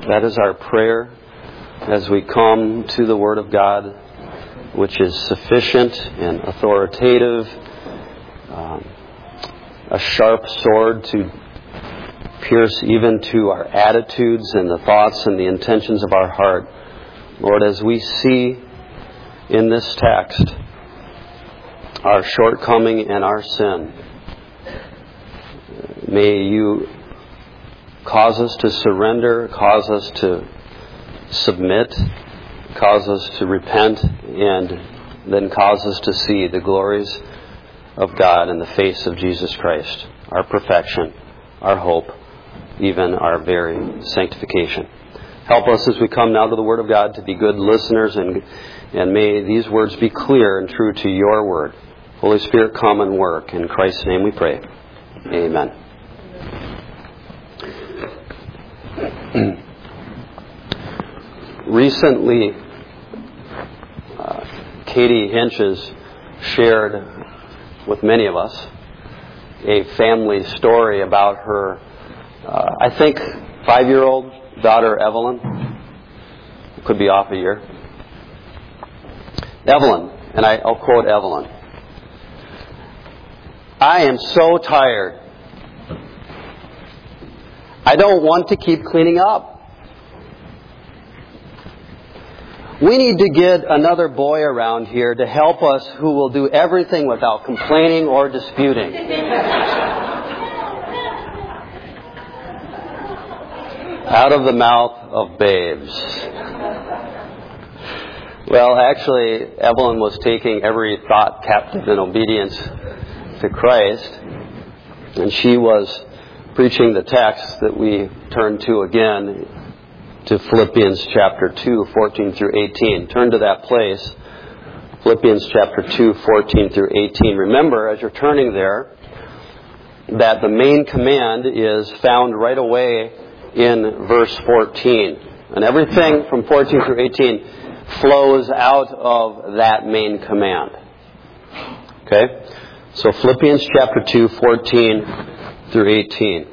That is our prayer as we come to the Word of God, which is sufficient and authoritative, a sharp sword to pierce even to our attitudes and the thoughts and the intentions of our heart. Lord, as we see in this text our shortcoming and our sin, may you cause us to surrender, cause us to submit, cause us to repent, and then cause us to see the glories of God in the face of Jesus Christ, our perfection, our hope, even our very sanctification. Help us as we come now to the Word of God to be good listeners, and may these words be clear and true to your Word. Holy Spirit, come and work. In Christ's name we pray. Amen. Recently, Katie Hinch has shared with many of us a family story about her, I think, 5-year-old daughter, Evelyn. Could be off a year. Evelyn, and I'll quote Evelyn. "I am so tired. I don't want to keep cleaning up. We need to get another boy around here to help us who will do everything without complaining or disputing." Out of the mouth of babes. Well, actually, Evelyn was taking every thought captive in obedience to Christ, and she was preaching the text that we turn to again, to Philippians chapter 2, 14 through 18. Turn to that place, Philippians chapter 2, 14 through 18. Remember, as you're turning there, that the main command is found right away in verse 14. And everything from 14 through 18 flows out of that main command. Okay? So Philippians chapter 2, 14 through 18.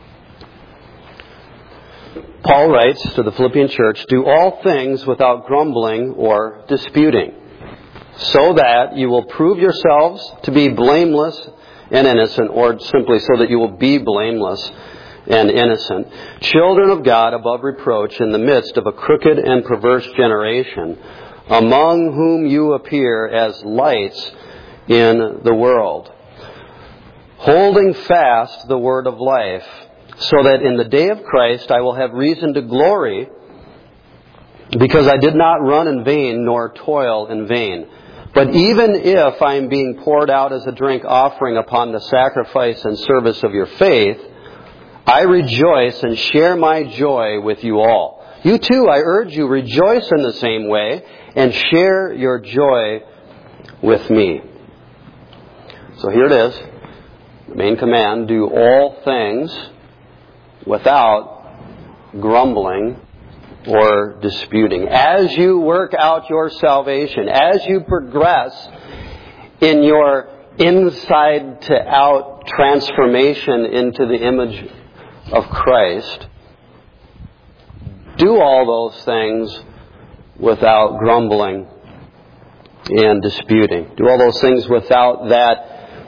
Paul writes to the Philippian church, "Do all things without grumbling or disputing, so that you will prove yourselves to be blameless and innocent," or simply so that you will be blameless and innocent, "children of God above reproach in the midst of a crooked and perverse generation, among whom you appear as lights in the world, holding fast the word of life, so that in the day of Christ I will have reason to glory, because I did not run in vain nor toil in vain. But even if I am being poured out as a drink offering upon the sacrifice and service of your faith, I rejoice and share my joy with you all. You too, I urge you, rejoice in the same way and share your joy with me." So here it is. The main command, do all things without grumbling or disputing. As you work out your salvation, as you progress in your inside to out transformation into the image of Christ, do all those things without grumbling and disputing. Do all those things without that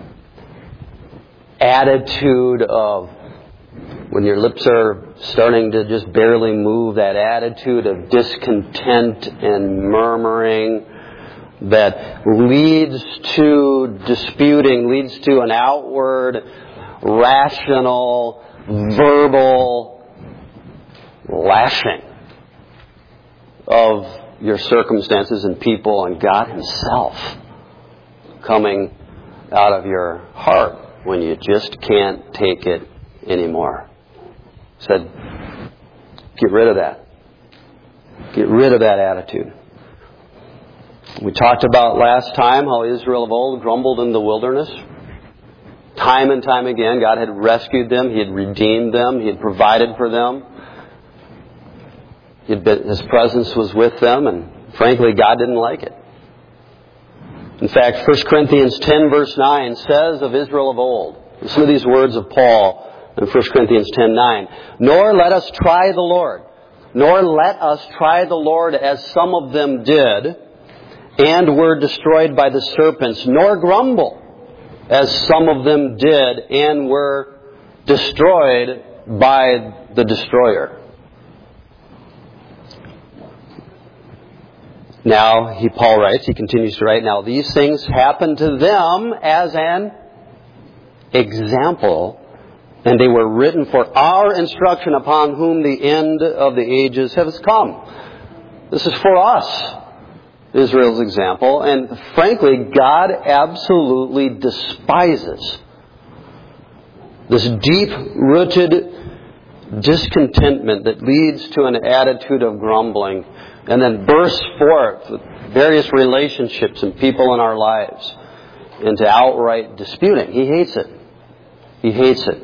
attitude of, when your lips are starting to just barely move, that attitude of discontent and murmuring that leads to disputing, leads to an outward, rational, verbal lashing of your circumstances and people and God Himself coming out of your heart when you just can't take it anymore. Said, get rid of that. Get rid of that attitude. We talked about last time how Israel of old grumbled in the wilderness. Time and time again, God had rescued them. He had redeemed them. He had provided for them. His presence was with them, and frankly, God didn't like it. In fact, 1 Corinthians 10 verse 9 says of Israel of old, listen to these words of Paul in 1 Corinthians 10:9, "Nor let us try the Lord, nor let us try the Lord as some of them did, and were destroyed by the serpents, nor grumble as some of them did, and were destroyed by the destroyer. Now, Paul writes, he continues to write, now these things happened to them as an example, and they were written for our instruction, upon whom the end of the ages has come. This is for us, Israel's example, and frankly, God absolutely despises this deep-rooted discontentment that leads to an attitude of grumbling and then bursts forth with various relationships and people in our lives into outright disputing. He hates it. He hates it.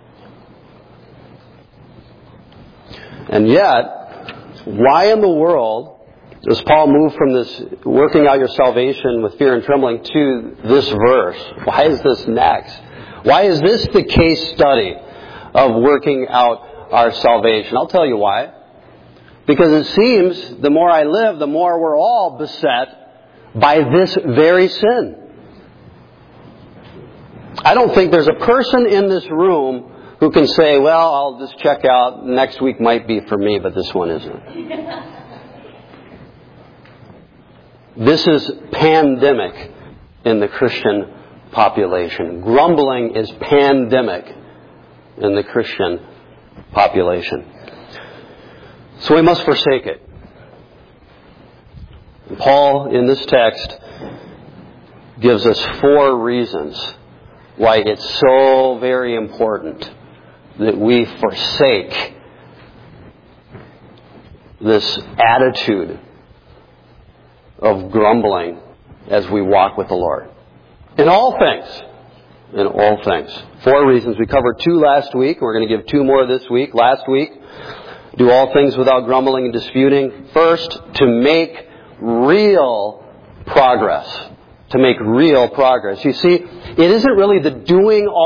And yet, why in the world does Paul move from this working out your salvation with fear and trembling to this verse? Why is this next? Why is this the case study of working out our salvation? I'll tell you why. Because it seems the more I live, the more we're all beset by this very sin. I don't think there's a person in this room who can say, well, I'll just check out. Next week might be for me, but this one isn't. This is pandemic in the Christian population. Grumbling is pandemic in the Christian population. So we must forsake it. Paul, in this text, gives us 4 reasons why it's so very important that we forsake this attitude of grumbling as we walk with the Lord. In all things. In all things. 4 reasons. We covered 2 last week. We're going to give 2 more this week. Last week, do all things without grumbling and disputing. First, to make real progress. To make real progress. You see, it isn't really the doing of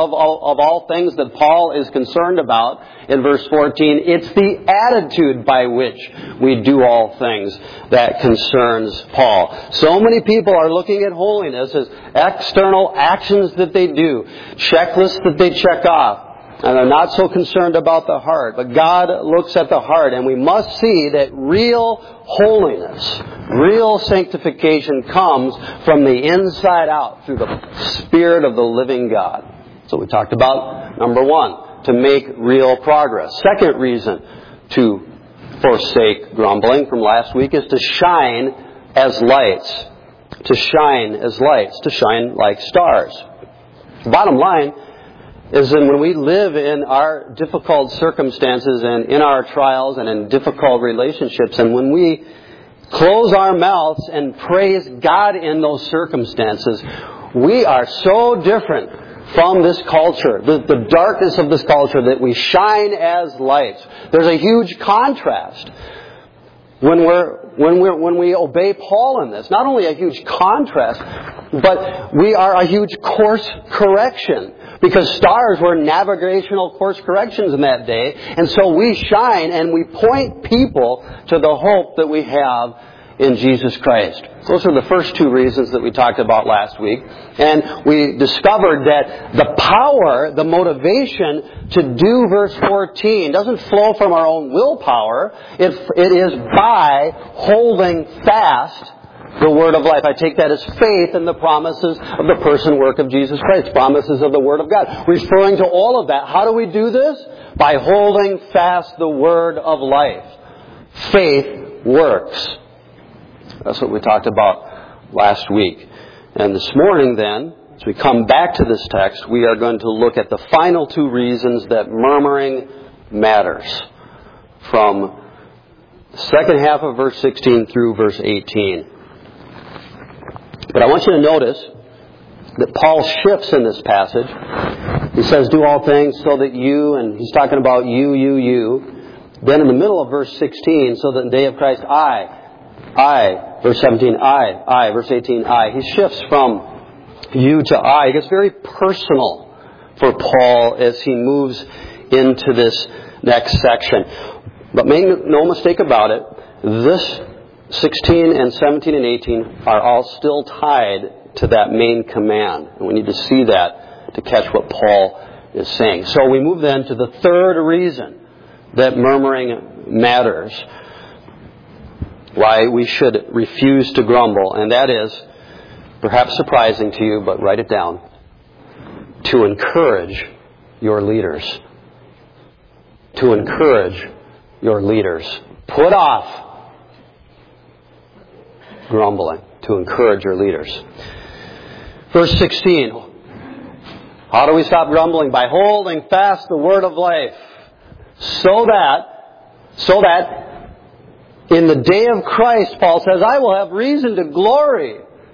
all things that Paul is concerned about in verse 14. It's the attitude by which we do all things that concerns Paul. So many people are looking at holiness as external actions that they do, checklists that they check off. And they're not so concerned about the heart. But God looks at the heart, and we must see that real holiness, real sanctification comes from the inside out through the Spirit of the living God. So we talked about, number 1, to make real progress. Second reason to forsake grumbling from last week is to shine as lights. To shine as lights. To shine like stars. Bottom line is that when we live in our difficult circumstances and in our trials and in difficult relationships, and when we close our mouths and praise God in those circumstances, we are so different from this culture, the darkness of this culture, that we shine as lights. There's a huge contrast when we obey Paul in this. Not only a huge contrast, but we are a huge course correction. Because stars were navigational course corrections in that day. And so we shine and we point people to the hope that we have in Jesus Christ. Those are the first 2 reasons that we talked about last week. And we discovered that the power, the motivation to do verse 14 doesn't flow from our own willpower. It is by holding fast the word of life. I take that as faith in the promises of the person work of Jesus Christ. Promises of the Word of God. Referring to all of that. How do we do this? By holding fast the word of life. Faith works. That's what we talked about last week. And this morning then, as we come back to this text, we are going to look at the final 2 reasons that murmuring matters. From the second half of verse 16 through verse 18. But I want you to notice that Paul shifts in this passage. He says, do all things so that you, and he's talking about you. Then in the middle of verse 16, so that in the day of Christ, I. Verse 17, I. Verse 18, I. He shifts from you to I. It gets very personal for Paul as he moves into this next section. But make no mistake about it, this 16 and 17 and 18 are all still tied to that main command. And we need to see that to catch what Paul is saying. So we move then to the third reason that murmuring matters. Why we should refuse to grumble. And that is, perhaps surprising to you, but write it down, to encourage your leaders. To encourage your leaders. Put off grumbling. To encourage your leaders. Verse 16. How do we stop grumbling? By holding fast the word of life. So that in the day of Christ, Paul says, I will have reason to glory.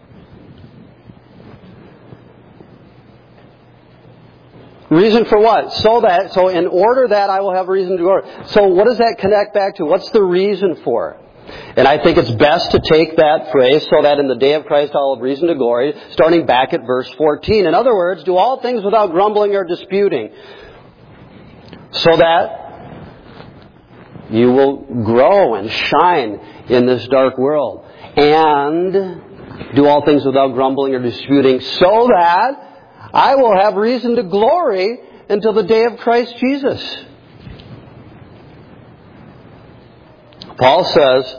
Reason for what? So in order that I will have reason to glory. So what does that connect back to? What's the reason for it? And I think it's best to take that phrase, so that in the day of Christ I will have reason to glory, starting back at verse 14. In other words, do all things without grumbling or disputing, so that you will grow and shine in this dark world. And do all things without grumbling or disputing, so that I will have reason to glory until the day of Christ Jesus. Paul says,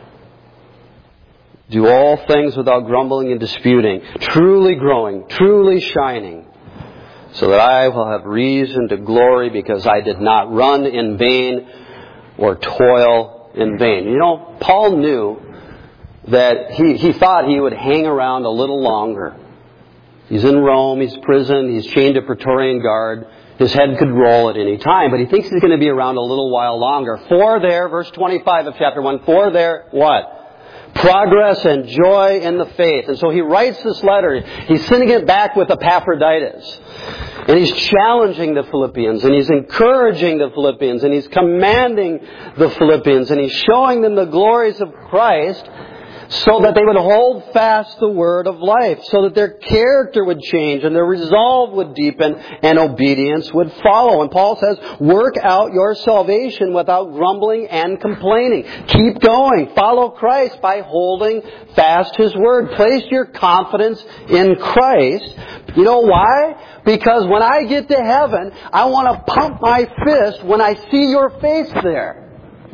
do all things without grumbling and disputing, truly growing, truly shining, so that I will have reason to glory because I did not run in vain or toil in vain. You know, Paul knew that he thought he would hang around a little longer. He's in Rome, he's imprisoned, he's chained to Praetorian Guard. His head could roll at any time, but he thinks he's going to be around a little while longer. For there, verse 25 of chapter 1, for there, what? Progress and joy in the faith. And so he writes this letter. He's sending it back with Epaphroditus. And he's challenging the Philippians, and he's encouraging the Philippians, and he's commanding the Philippians, and he's showing them the glories of Christ, so that they would hold fast the word of life, so that their character would change and their resolve would deepen and obedience would follow. And Paul says, work out your salvation without grumbling and complaining. Keep going. Follow Christ by holding fast His word. Place your confidence in Christ. You know why? Because when I get to heaven, I want to pump my fist when I see your face there.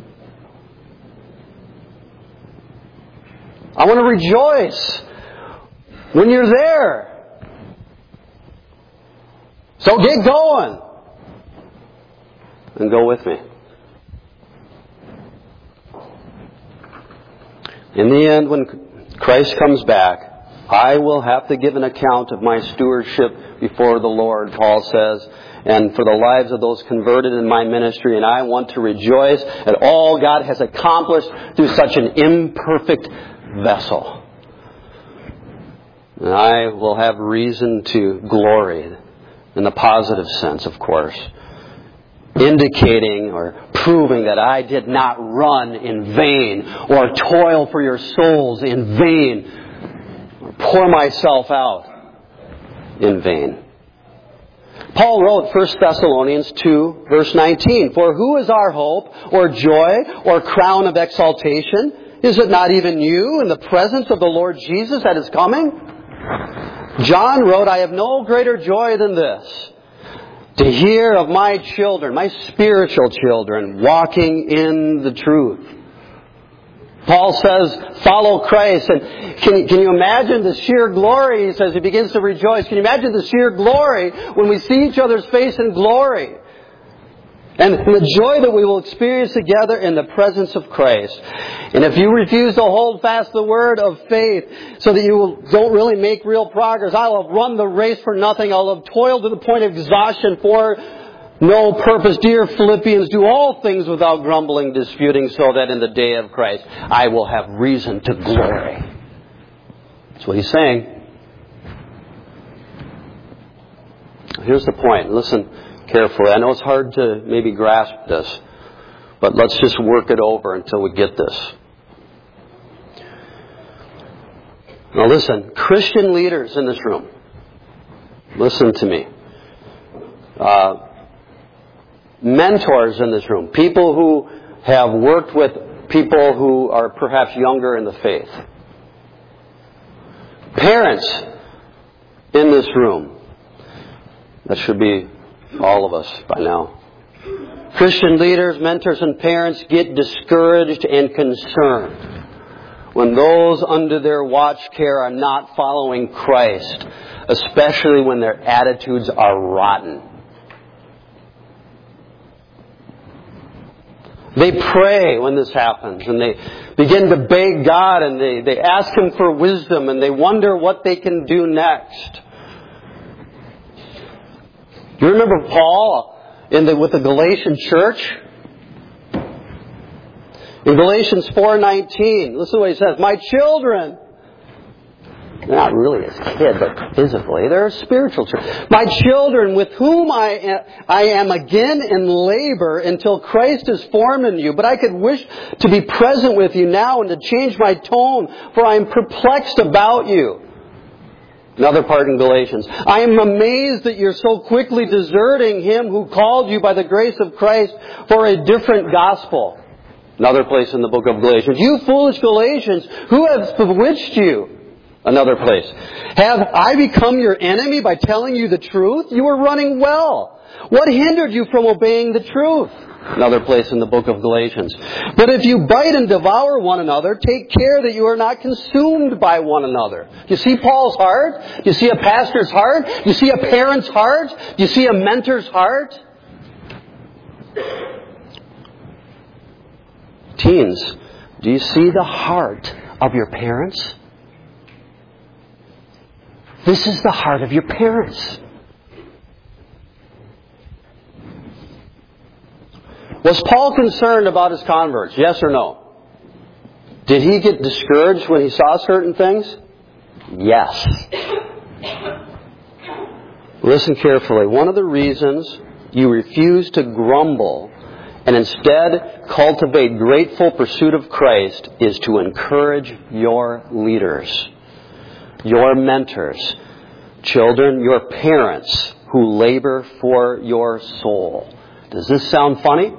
I want to rejoice when you're there. So get going. And go with me. In the end, when Christ comes back, I will have to give an account of my stewardship before the Lord, Paul says, and for the lives of those converted in my ministry. And I want to rejoice at all God has accomplished through such an imperfect vessel. And I will have reason to glory, in the positive sense, of course, indicating or proving that I did not run in vain or toil for your souls in vain or pour myself out in vain. Paul wrote 1 Thessalonians 2, verse 19, for who is our hope or joy or crown of exaltation? Is it not even you in the presence of the Lord Jesus at His coming? John wrote, I have no greater joy than this, to hear of my children, my spiritual children, walking in the truth. Paul says, follow Christ. And can you imagine the sheer glory, he says, he begins to rejoice. Can you imagine the sheer glory when we see each other's face in glory? And the joy that we will experience together in the presence of Christ. And if you refuse to hold fast the word of faith so that you don't really make real progress, I will have run the race for nothing. I'll have toiled to the point of exhaustion for no purpose. Dear Philippians, do all things without grumbling, disputing, so that in the day of Christ I will have reason to glory. That's what he's saying. Here's the point. Listen carefully. I know it's hard to maybe grasp this, but let's just work it over until we get this. Now listen, Christian leaders in this room, listen to me. Mentors in this room, people who have worked with people who are perhaps younger in the faith. Parents in this room. That should be all of us by now. Christian leaders, mentors, and parents get discouraged and concerned when those under their watch care are not following Christ, especially when their attitudes are rotten. They pray when this happens, and they begin to beg God, and they ask Him for wisdom, and they wonder what they can do next. You remember Paul with the Galatian church? In Galatians 4:19, listen to what he says. My children, not really as kids, but physically, they're a spiritual children. My children, with whom I am again in labor until Christ is formed in you. But I could wish to be present with you now and to change my tone, for I am perplexed about you. Another part in Galatians. I am amazed that you're so quickly deserting Him who called you by the grace of Christ for a different gospel. Another place in the book of Galatians. You foolish Galatians, who has bewitched you? Another place. Have I become your enemy by telling you the truth? You were running well. What hindered you from obeying the truth? Another place in the book of Galatians. But if you bite and devour one another, take care that you are not consumed by one another. Do you see Paul's heart? Do you see a pastor's heart? Do you see a parent's heart? Do you see a mentor's heart? Teens, do you see the heart of your parents? This is the heart of your parents. Was Paul concerned about his converts? Yes or no? Did he get discouraged when he saw certain things? Yes. Listen carefully. One of the reasons you refuse to grumble and instead cultivate grateful pursuit of Christ is to encourage your leaders, your mentors, children, your parents who labor for your soul. Does this sound funny?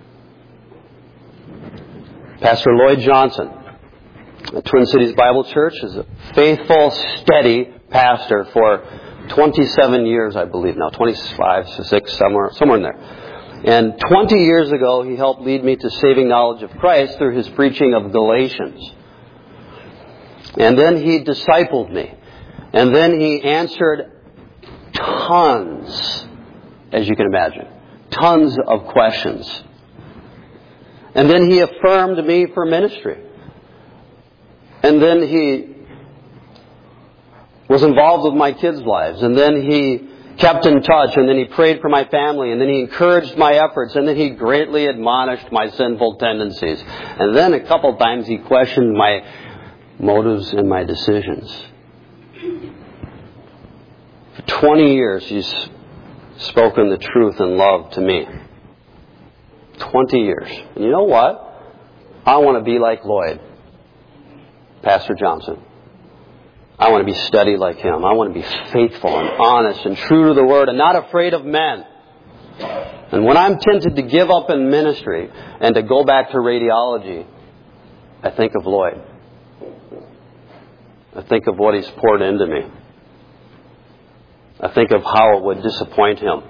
Pastor Lloyd Johnson at Twin Cities Bible Church is a faithful, steady pastor for 27 years, I believe now, 25, 6, somewhere in there. And 20 years ago, he helped lead me to saving knowledge of Christ through his preaching of Galatians. And then he discipled me. And then he answered tons, as you can imagine, tons of questions. And then he affirmed me for ministry. And then he was involved with my kids' lives. And then he kept in touch. And then he prayed for my family. And then he encouraged my efforts. And then he greatly admonished my sinful tendencies. And then a couple times he questioned my motives and my decisions. For 20 years he's spoken the truth in love to me. 20 years. And you know what? I want to be like Lloyd, Pastor Johnson. I want to be steady like him. I want to be faithful and honest and true to the Word and not afraid of men. And when I'm tempted to give up in ministry and to go back to radiology, I think of Lloyd. I think of what he's poured into me. I think of how it would disappoint him.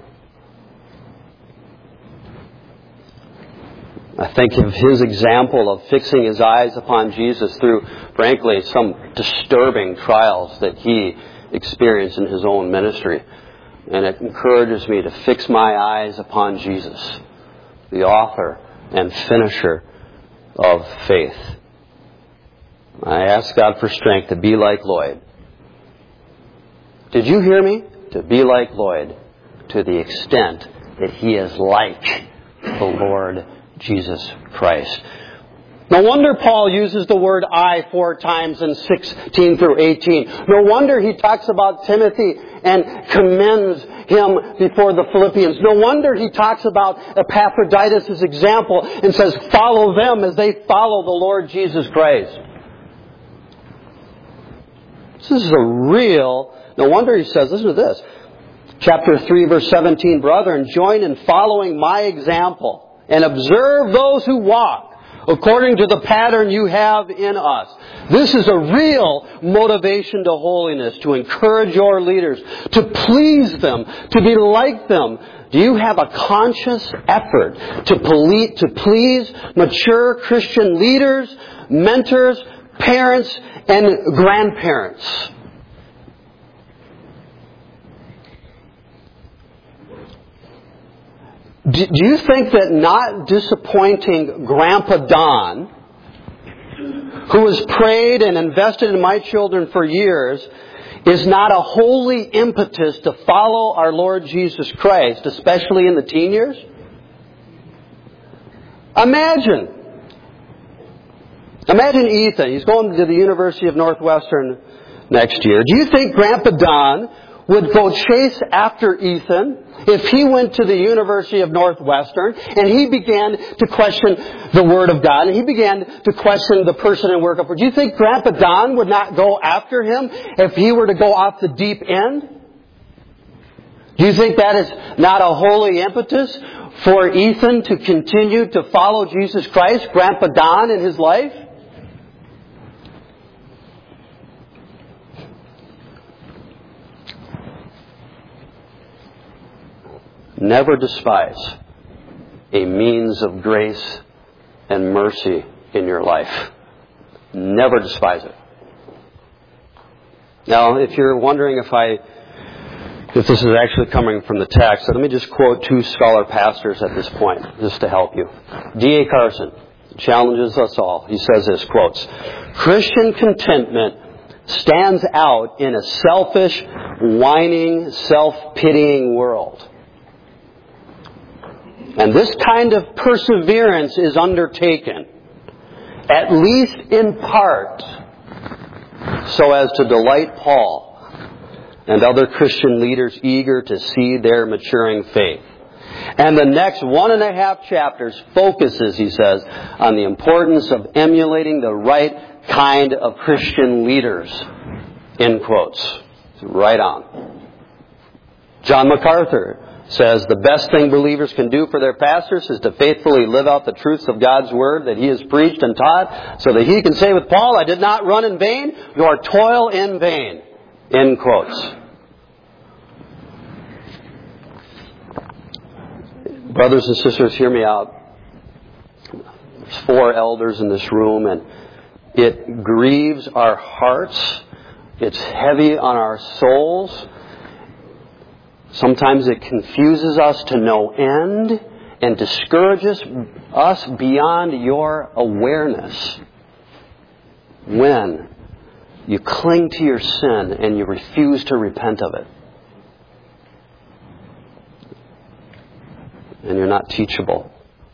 I think of his example of fixing his eyes upon Jesus through, frankly, some disturbing trials that he experienced in his own ministry. And it encourages me to fix my eyes upon Jesus, the author and finisher of faith. I ask God for strength to be like Lloyd. Did you hear me? To be like Lloyd to the extent that he is like the Lord Jesus Christ. No wonder Paul uses the word I 4 times in 16 through 18. No wonder he talks about Timothy and commends him before the Philippians. No wonder he talks about Epaphroditus' example and says, follow them as they follow the Lord Jesus Christ. This is a real... No wonder he says, listen to this. Chapter 3, verse 17, brethren, join in following my example and observe those who walk according to the pattern you have in us. This is a real motivation to holiness, to encourage your leaders, to please them, to be like them. Do you have a conscious effort to please mature Christian leaders, mentors, parents, and grandparents? Do you think that not disappointing Grandpa Don, who has prayed and invested in my children for years, is not a holy impetus to follow our Lord Jesus Christ, especially in the teen years? Imagine Ethan. He's going to the University of Northwestern next year. Do you think Grandpa Don would go chase after Ethan if he went to the University of Northwestern and he began to question the Word of God and he began to question the person and work of it? Do you think Grandpa Don would not go after him if he were to go off the deep end? Do you think that is not a holy impetus for Ethan to continue to follow Jesus Christ, Grandpa Don, in his life? Never despise a means of grace and mercy in your life. Never despise it. Now, if you're wondering if this is actually coming from the text, let me just quote two scholar pastors at this point, just to help you. D.A. Carson challenges us all. He says this, quotes, "Christian contentment stands out in a selfish, whining, self-pitying world. And this kind of perseverance is undertaken, at least in part, so as to delight Paul and other Christian leaders eager to see their maturing faith." And the next 1.5 chapters focuses, he says, on the importance of emulating the right kind of Christian leaders. End quotes. Right on. John MacArthur says the best thing believers can do for their pastors is to faithfully live out the truths of God's Word that He has preached and taught, so that he can say with Paul, "I did not run in vain, nor toil in vain." End quotes. Brothers and sisters, hear me out. There's 4 elders in this room, and it grieves our hearts. It's heavy on our souls. Sometimes it confuses us to no end and discourages us beyond your awareness when you cling to your sin and you refuse to repent of it. And you're not teachable.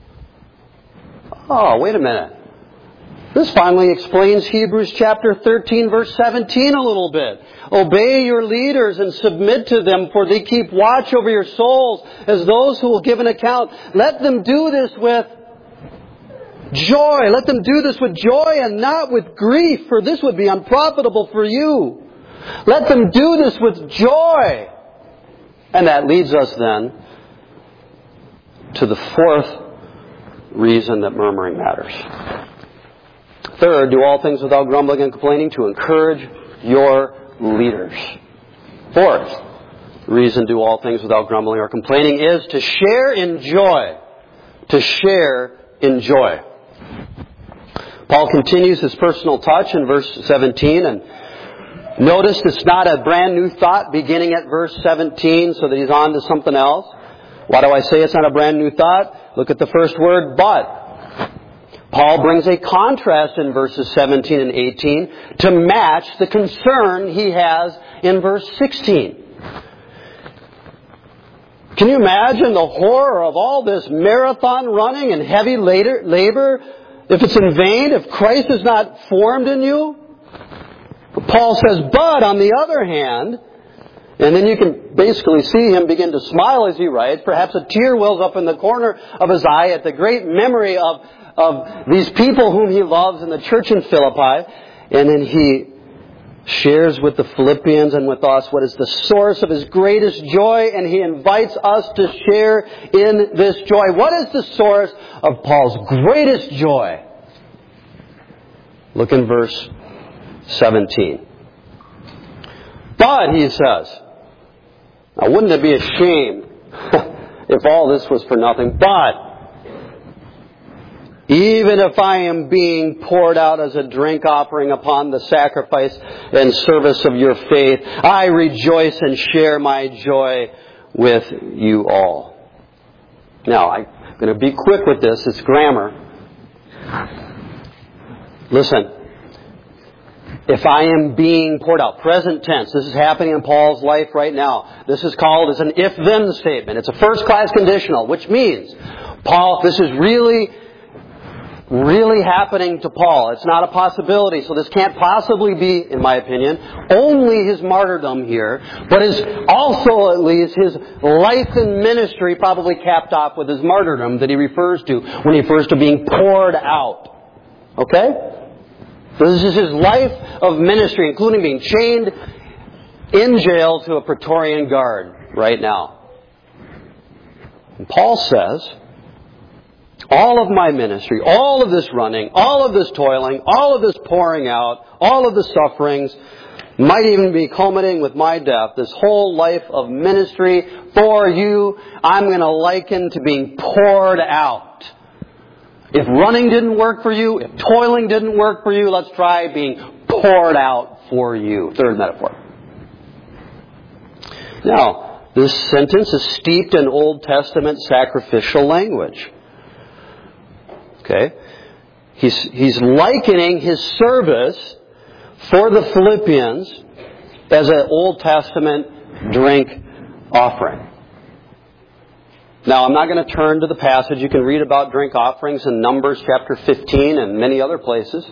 Oh, wait a minute. This finally explains Hebrews chapter 13, verse 17 a little bit. "Obey your leaders and submit to them, for they keep watch over your souls as those who will give an account. Let them do this with joy. Let them do this with joy and not with grief, for this would be unprofitable for you. Let them do this with joy." And that leads us then to the 4th reason that murmuring matters. Third, do all things without grumbling and complaining, to encourage your leaders. 4th reason, do all things without grumbling or complaining, is to share in joy. To share in joy. Paul continues his personal touch in verse 17, and notice it's not a brand new thought beginning at verse 17 so that he's on to something else. Why do I say it's not a brand new thought? Look at the first word, but. Paul brings a contrast in verses 17 and 18 to match the concern he has in verse 16. Can you imagine the horror of all this marathon running and heavy labor if it's in vain, if Christ is not formed in you? Paul says, but on the other hand, and then you can basically see him begin to smile as he writes. Perhaps a tear wells up in the corner of his eye at the great memory of these people whom he loves in the church in Philippi. And then he shares with the Philippians and with us what is the source of his greatest joy, and he invites us to share in this joy. What is the source of Paul's greatest joy? Look in verse 17. But, he says, now wouldn't it be a shame if all this was for nothing? But, even if I am being poured out as a drink offering upon the sacrifice and service of your faith, I rejoice and share my joy with you all. Now, I'm going to be quick with this. It's grammar. Listen. If I am being poured out, present tense, this is happening in Paul's life right now. This is called as an if-then statement. It's a first-class conditional, which means, Paul, this is really happening to Paul. It's not a possibility, so this can't possibly be, in my opinion, only his martyrdom here, but is also at least his life and ministry probably capped off with his martyrdom that he refers to when he refers to being poured out. Okay? So this is his life of ministry, including being chained in jail to a Praetorian guard right now. And Paul says, all of my ministry, all of this running, all of this toiling, all of this pouring out, all of the sufferings, might even be culminating with my death, this whole life of ministry for you, I'm going to liken to being poured out. If running didn't work for you, if toiling didn't work for you, let's try being poured out for you. Third metaphor. Now, this sentence is steeped in Old Testament sacrificial language. Okay? He's likening his service for the Philippians as an Old Testament drink offering. Now, I'm not going to turn to the passage. You can read about drink offerings in Numbers chapter 15 and many other places.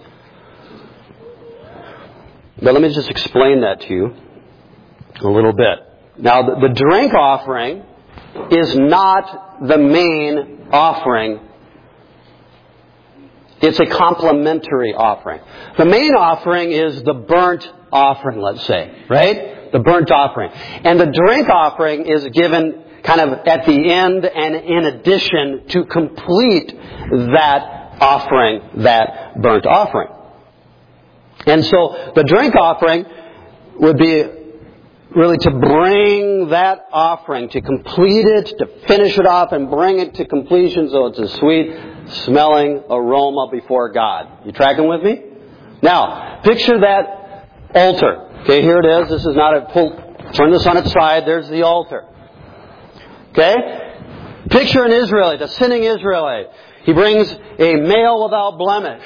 But let me just explain that to you a little bit. Now, the drink offering is not the main offering. It's a complementary offering. The main offering is the burnt offering, let's say, right? The burnt offering. And the drink offering is given kind of at the end and in addition to complete that offering, that burnt offering. And so the drink offering would be really to bring that offering, to complete it, to finish it off and bring it to completion so it's a sweet smelling aroma before God. You tracking with me? Now, picture that altar. Okay, here it is. This is not a turn this on its side. There's the altar. Okay? Picture an Israelite, a sinning Israelite. He brings a male without blemish.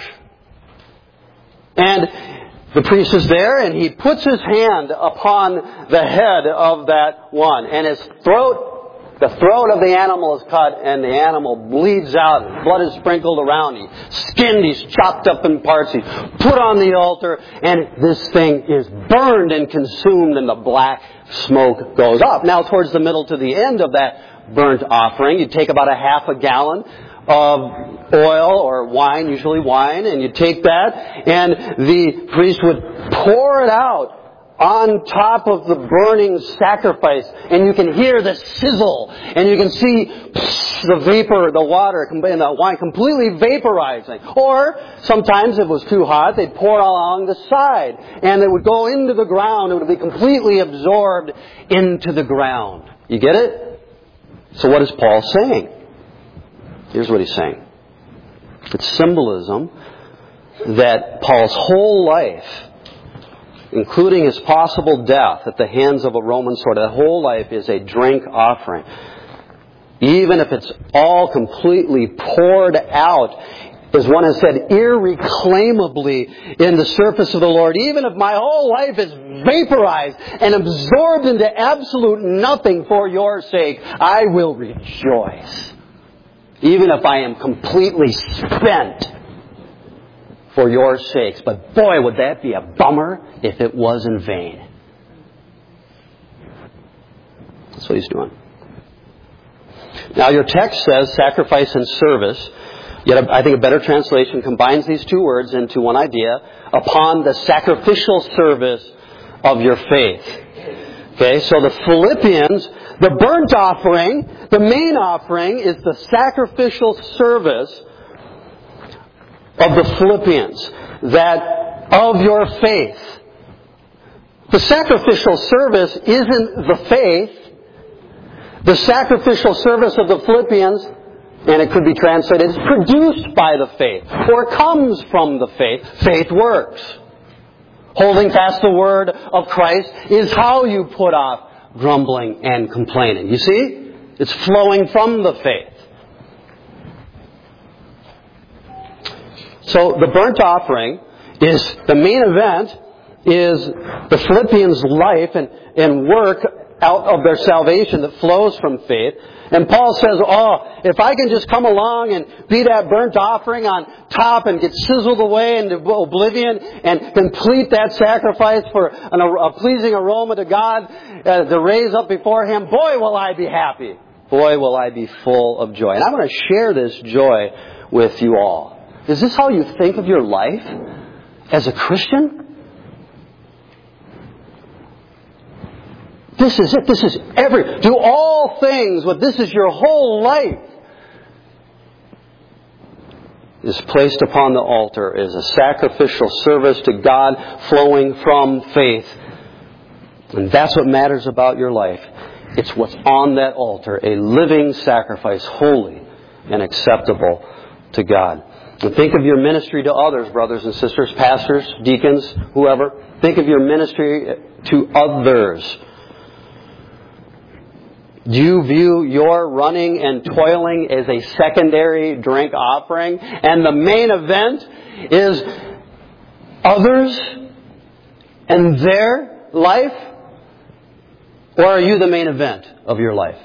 And the priest is there and he puts his hand upon the head of that one. And his throat, the throat of the animal is cut and the animal bleeds out and blood is sprinkled around. He's skinned, he's chopped up in parts, he's put on the altar and this thing is burned and consumed and the black smoke goes up. Now towards the middle to the end of that burnt offering, you take about a half a gallon of oil or wine, usually wine, and you take that and the priest would pour it out on top of the burning sacrifice and you can hear the sizzle and you can see the vapor, the water and the wine completely vaporizing. Or sometimes if it was too hot, they'd pour it along the side and it would go into the ground. It would be completely absorbed into the ground. You get it? So what is Paul saying? Here's what he's saying. It's symbolism that Paul's whole life, including his possible death at the hands of a Roman sword, that whole life is a drink offering. Even if it's all completely poured out, as one has said, irreclaimably in the surface of the Lord, even if my whole life is vaporized and absorbed into absolute nothing for your sake, I will rejoice. Even if I am completely spent for your sakes. But boy, would that be a bummer if it was in vain. That's what he's doing. Now your text says sacrifice and service. Yet I think a better translation combines these two words into one idea. Upon the sacrificial service of your faith. Okay, so the Philippians, the burnt offering, the main offering is the sacrificial service of the Philippians. that of your faith. The sacrificial service isn't the faith. The sacrificial service of the Philippians, and it could be translated, is produced by the faith, or comes from the faith. Faith works. Holding fast the word of Christ is how you put off grumbling and complaining. You see? It's flowing from the faith. So the burnt offering is, the main event is the Philippians' life and work out of their salvation that flows from faith. And Paul says, if I can just come along and be that burnt offering on top and get sizzled away into oblivion and complete that sacrifice for a pleasing aroma to God to raise up before Him, boy, will I be happy. Boy, will I be full of joy. And I want to share this joy with you all. Is this how you think of your life as a Christian? This is it. This is do all things, this is your whole life, is placed upon the altar as a sacrificial service to God flowing from faith. And that's what matters about your life. It's what's on that altar, a living sacrifice, holy and acceptable to God. And think of your ministry to others, brothers and sisters, pastors, deacons, whoever. Think of your ministry to others. Do you view your running and toiling as a secondary drink offering, and the main event is others and their life? Or are you the main event of your life?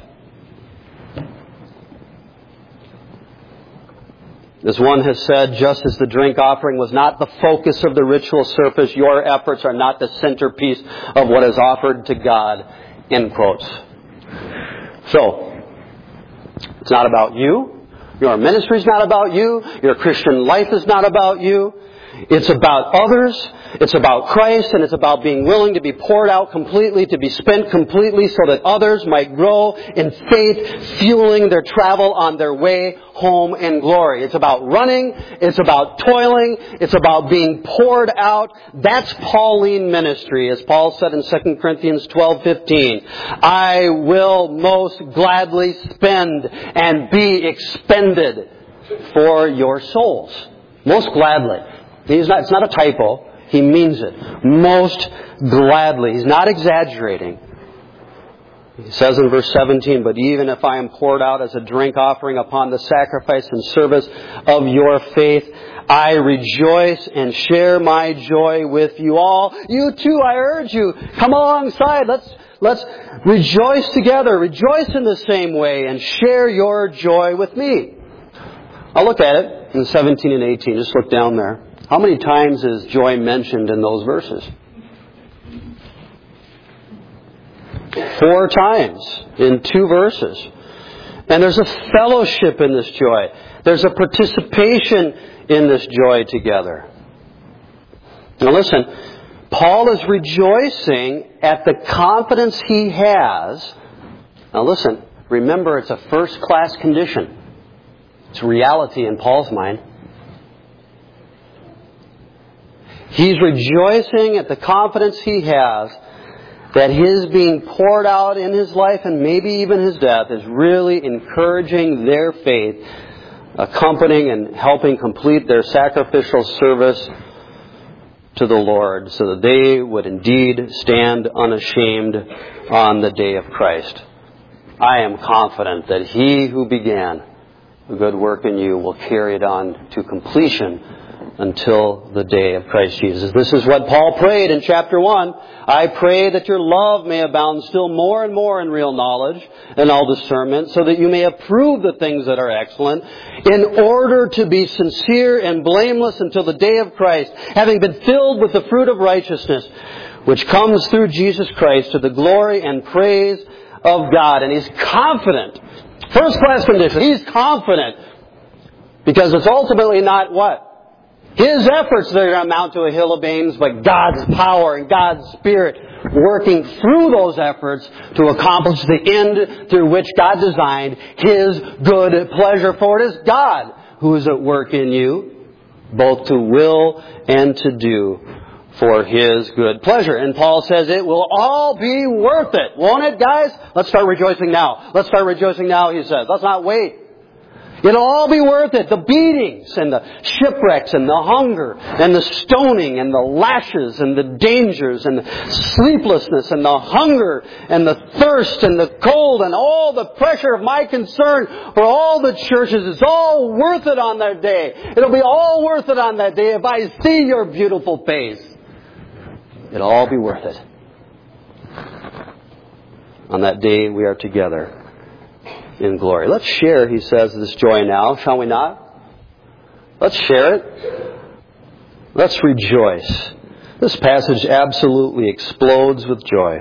As one has said, just as the drink offering was not the focus of the ritual service, your efforts are not the centerpiece of what is offered to God. End quotes. So, it's not about you. Your ministry is not about you. Your Christian life is not about you. It's about others. It's about Christ, and it's about being willing to be poured out completely, to be spent completely so that others might grow in faith, fueling their travel on their way home in glory. It's about running. It's about toiling. It's about being poured out. That's Pauline ministry, as Paul said in 2 Corinthians 12:15. I will most gladly spend and be expended for your souls. Most gladly. It's not a typo. He means it. Most gladly. He's not exaggerating. He says in verse 17, but even if I am poured out as a drink offering upon the sacrifice and service of your faith, I rejoice and share my joy with you all. You too, I urge you, come alongside. Let's rejoice together. Rejoice in the same way and share your joy with me. I'll look at it in 17 and 18. Just look down there. How many times is joy mentioned in those verses? 4 times in 2 verses. And there's a fellowship in this joy. There's a participation in this joy together. Now listen, Paul is rejoicing at the confidence he has. Now listen, remember it's a first-class condition. It's reality in Paul's mind. He's rejoicing at the confidence he has that his being poured out in his life and maybe even his death is really encouraging their faith, accompanying and helping complete their sacrificial service to the Lord so that they would indeed stand unashamed on the day of Christ. I am confident that He who began a good work in you will carry it on to completion until the day of Christ Jesus. This is what Paul prayed in chapter 1. I pray that your love may abound still more and more in real knowledge and all discernment, so that you may approve the things that are excellent, in order to be sincere and blameless until the day of Christ, having been filled with the fruit of righteousness, which comes through Jesus Christ to the glory and praise of God. And he's confident. First class condition. He's confident. Because it's ultimately not what? His efforts that are going to amount to a hill of beans, but God's power and God's Spirit working through those efforts to accomplish the end through which God designed His good pleasure. For it is God who is at work in you, both to will and to do for His good pleasure. And Paul says it will all be worth it. Won't it, guys? Let's start rejoicing now. Let's start rejoicing now, he says. Let's not wait. It'll all be worth it. The beatings and the shipwrecks and the hunger and the stoning and the lashes and the dangers and the sleeplessness and the hunger and the thirst and the cold and all the pressure of my concern for all the churches. It's all worth it on that day. It'll be all worth it on that day if I see your beautiful face. It'll all be worth it. On that day we are together in glory. Let's share, he says, this joy now, shall we not? Let's share it. Let's rejoice. This passage absolutely explodes with joy.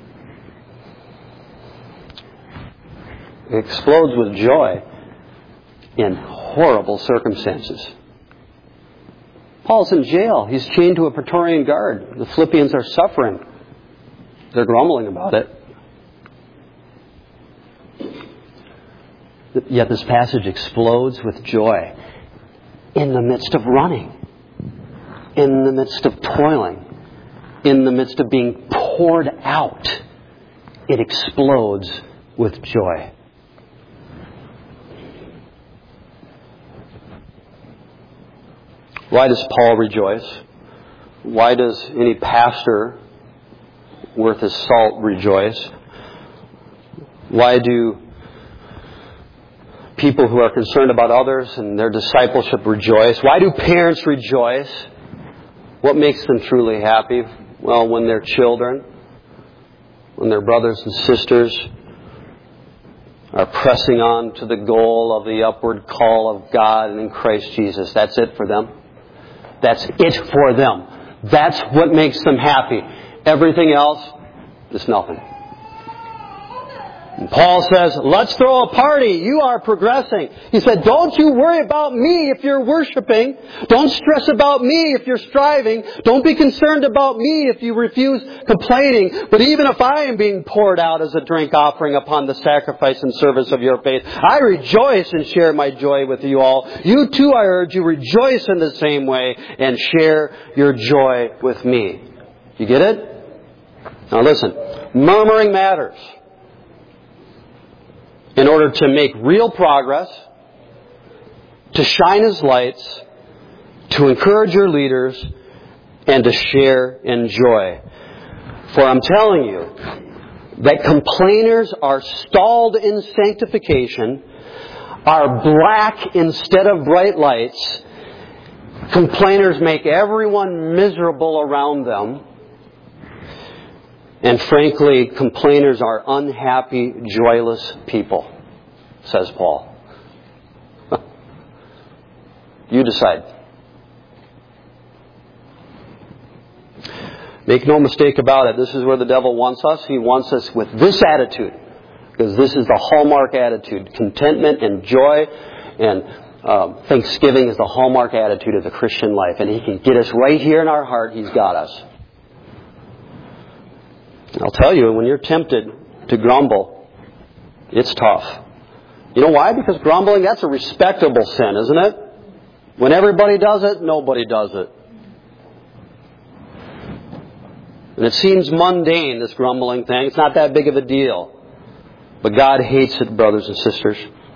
It explodes with joy in horrible circumstances. Paul's in jail. He's chained to a Praetorian guard. The Philippians are suffering. They're grumbling about it. Yet this passage explodes with joy in the midst of running, in the midst of toiling, in the midst of being poured out. It explodes with joy. Why does Paul rejoice? Why does any pastor worth his salt rejoice? Why do people who are concerned about others and their discipleship rejoice? Why do parents rejoice? What makes them truly happy? Well, when their children, when their brothers and sisters are pressing on to the goal of the upward call of God and in Christ Jesus. That's it for them. That's it for them. That's what makes them happy. Everything else is nothing. And Paul says, let's throw a party. You are progressing. He said, don't you worry about me if you're worshiping. Don't stress about me if you're striving. Don't be concerned about me if you refuse complaining. But even if I am being poured out as a drink offering upon the sacrifice and service of your faith, I rejoice and share my joy with you all. You too, I urge you, rejoice in the same way and share your joy with me. You get it? Now listen, murmuring matters. In order to make real progress, to shine His lights, to encourage your leaders, and to share in joy. For I'm telling you that complainers are stalled in sanctification, are black instead of bright lights. Complainers make everyone miserable around them. And frankly, complainers are unhappy, joyless people, says Paul. You decide. Make no mistake about it. This is where the devil wants us. He wants us with this attitude. Because this is the hallmark attitude. Contentment and joy and thanksgiving is the hallmark attitude of the Christian life. And he can get us right here in our heart. He's got us. I'll tell you, when you're tempted to grumble, it's tough. You know why? Because grumbling, that's a respectable sin, isn't it? When everybody does it, nobody does it. And it seems mundane, this grumbling thing. It's not that big of a deal. But God hates it, brothers and sisters.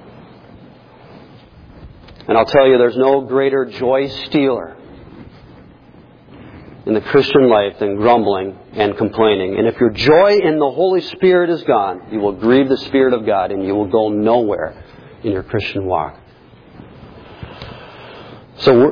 And I'll tell you, there's no greater joy stealer in the Christian life than grumbling and complaining. And if your joy in the Holy Spirit is gone, you will grieve the Spirit of God and you will go nowhere in your Christian walk. So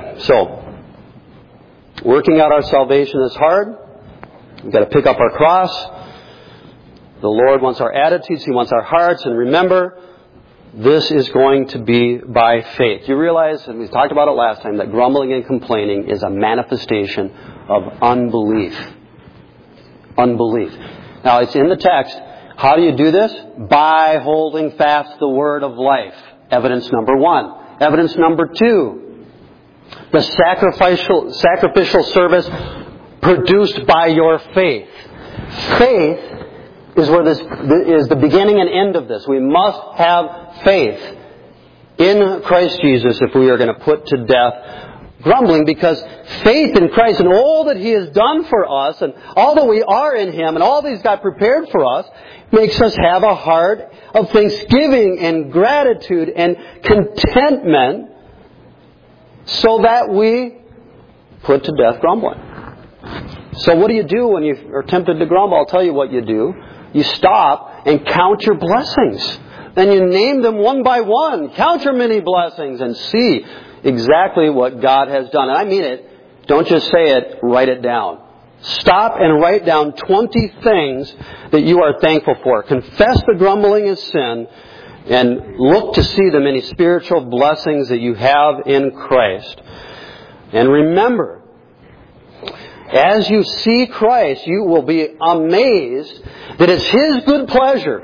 working out our salvation is hard. We've got to pick up our cross. The Lord wants our attitudes. He wants our hearts. And remember, this is going to be by faith. You realize, and we talked about it last time, that grumbling and complaining is a manifestation of unbelief. Unbelief. Now, it's in the text. How do you do this? By holding fast the word of life. Evidence number 1. Evidence number 2. The sacrificial service produced by your faith. Faith is where this is the beginning and end of this. We must have faith in Christ Jesus if we are going to put to death grumbling, because faith in Christ and all that He has done for us and all that we are in Him and all that He's got prepared for us makes us have a heart of thanksgiving and gratitude and contentment, so that we put to death grumbling. So what do you do when you are tempted to grumble? I'll tell you what you do. You stop and count your blessings. Then you name them one by one. Count your many blessings and see exactly what God has done. And I mean it. Don't just say it, write it down. Stop and write down 20 things that you are thankful for. Confess the grumbling as sin and look to see the many spiritual blessings that you have in Christ. And remember, as you see Christ, you will be amazed that it's His good pleasure,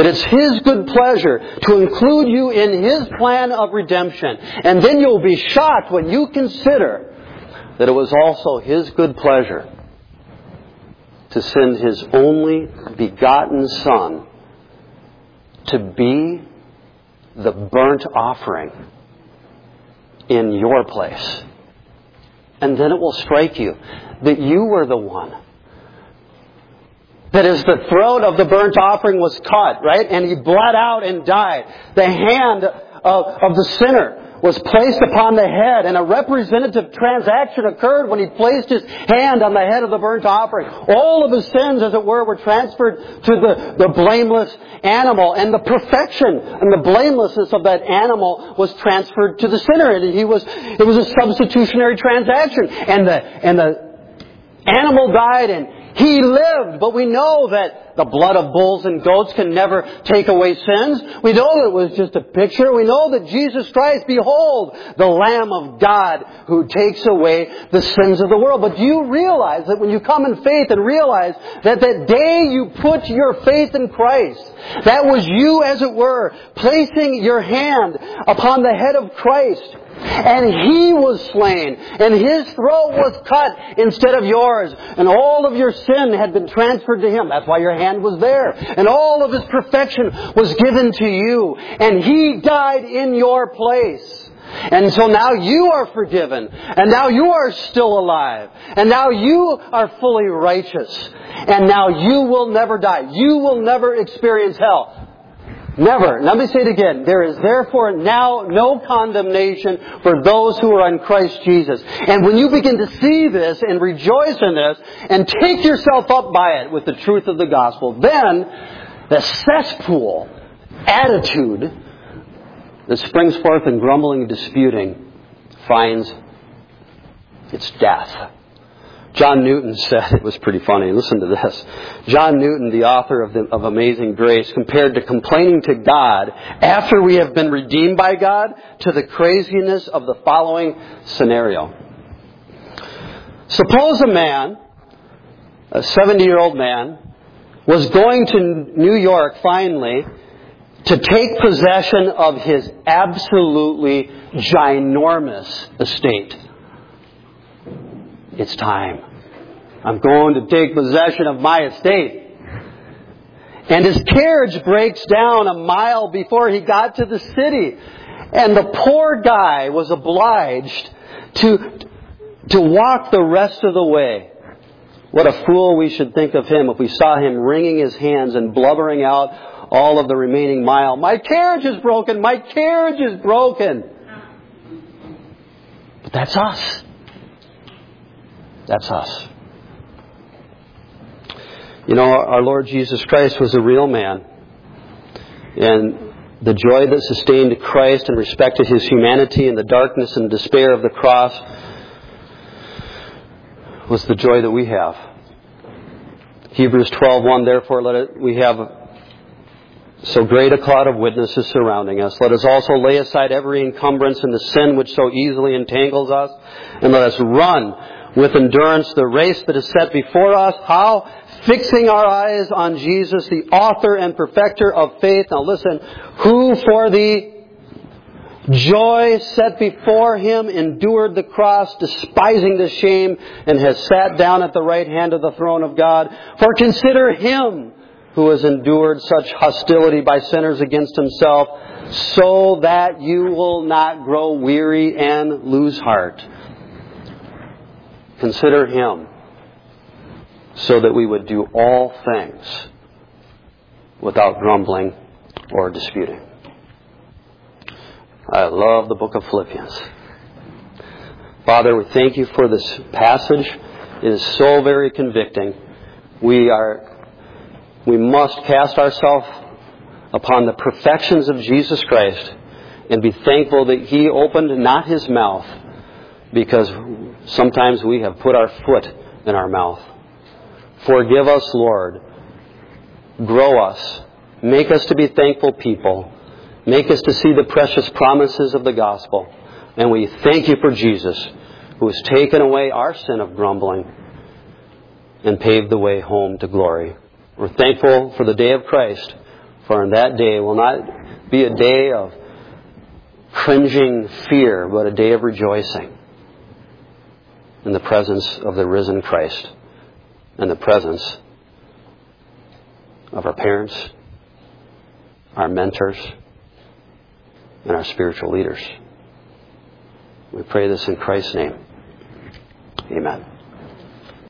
to include you in His plan of redemption. And then you'll be shocked when you consider that it was also His good pleasure to send His only begotten Son to be the burnt offering in your place. And then it will strike you that you were the one that as the throat of the burnt offering was cut, right, and He bled out and died, the hand of the sinner was placed upon the head, and a representative transaction occurred when He placed His hand on the head of the burnt offering. All of His sins, as it were transferred to the blameless animal, and the perfection and the blamelessness of that animal was transferred to the sinner. And it was a substitutionary transaction, and the animal died and He lived. But we know that the blood of bulls and goats can never take away sins. We know that it was just a picture. We know that Jesus Christ, behold, the Lamb of God who takes away the sins of the world. But do you realize that when you come in faith and realize that the day you put your faith in Christ, that was you, as it were, placing your hand upon the head of Christ, and He was slain, and His throat was cut instead of yours, and all of your sin had been transferred to Him. That's why your hand was there. And all of His perfection was given to you, and He died in your place. And so now you are forgiven, and now you are still alive, and now you are fully righteous, and now you will never die. You will never experience hell. Never. Let me say it again. There is therefore now no condemnation for those who are in Christ Jesus. And when you begin to see this and rejoice in this and take yourself up by it with the truth of the gospel, then the cesspool attitude that springs forth in grumbling and disputing finds its death. John Newton said, it was pretty funny, listen to this. John Newton, the author of Amazing Grace, compared to complaining to God after we have been redeemed by God to the craziness of the following scenario. Suppose a man, a 70-year-old man, was going to New York finally to take possession of his absolutely ginormous estate. It's time. I'm going to take possession of my estate. And his carriage breaks down a mile before he got to the city. And the poor guy was obliged to walk the rest of the way. What a fool we should think of him if we saw him wringing his hands and blubbering out all of the remaining mile. My carriage is broken! My carriage is broken! But that's us. That's us. You know, our Lord Jesus Christ was a real man. And the joy that sustained Christ and respected His humanity in the darkness and despair of the cross was the joy that we have. Hebrews 12:1, therefore we have so great a cloud of witnesses surrounding us. Let us also lay aside every encumbrance and the sin which so easily entangles us, and let us run with endurance the race that is set before us. How? Fixing our eyes on Jesus, the author and perfecter of faith. Now listen, who for the joy set before Him endured the cross, despising the shame, and has sat down at the right hand of the throne of God. For consider Him who has endured such hostility by sinners against Himself, so that you will not grow weary and lose heart. Consider Him, so that we would do all things without grumbling or disputing. I love the book of Philippians. Father, we thank You for this passage. It is so very convicting. We must cast ourselves upon the perfections of Jesus Christ and be thankful that He opened not His mouth, because sometimes we have put our foot in our mouth. Forgive us, Lord. Grow us. Make us to be thankful people. Make us to see the precious promises of the gospel. And we thank You for Jesus, who has taken away our sin of grumbling and paved the way home to glory. We're thankful for the day of Christ, for in that day will not be a day of cringing fear, but a day of rejoicing in the presence of the risen Christ, in the presence of our parents, our mentors, and our spiritual leaders. We pray this in Christ's name. Amen.